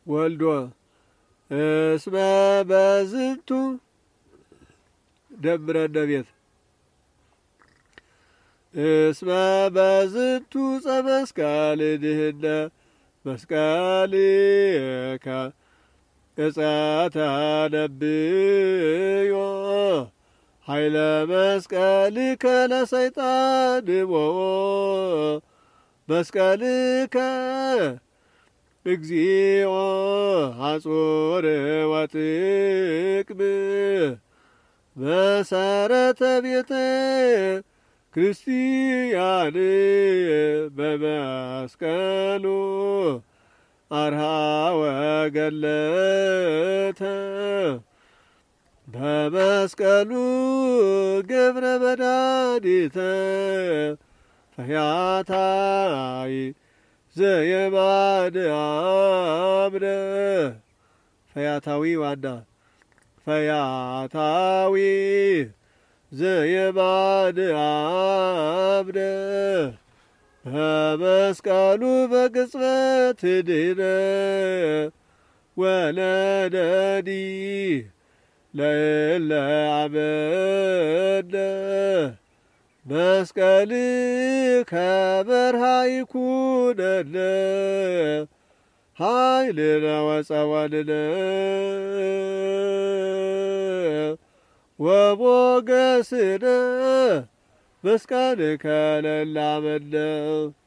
ወልዶ እስመ በዝንቱ ደምረነ ቤት እስመ በዝንቱ ጸመስቀል ድህነ መስቀልከ እጸተ ነብዮ ኃይለ መስቀልከ ለሰይጣን ሞኦ መስቀልከ እግዚኦ ሐጹር ወጥቅም መሰረተ ቤተ ክርስቲያን በመስቀሉ አርሃ ወገለተ በመስቀሉ ገብረ መድኃኒተ ፈያታይ ዘየማን አምነ ፈያታዊ ዋና ፈያታዊ ዘየማን አምነ በመስቀሉ በቅጽበት ድነ ወለደኒ ለእለ አመነ መስቀልከ በርሃ ይኩነነ ኃይልነ ወጸወንነ ወሞገስነ መስቀልከ ለእለ አመነ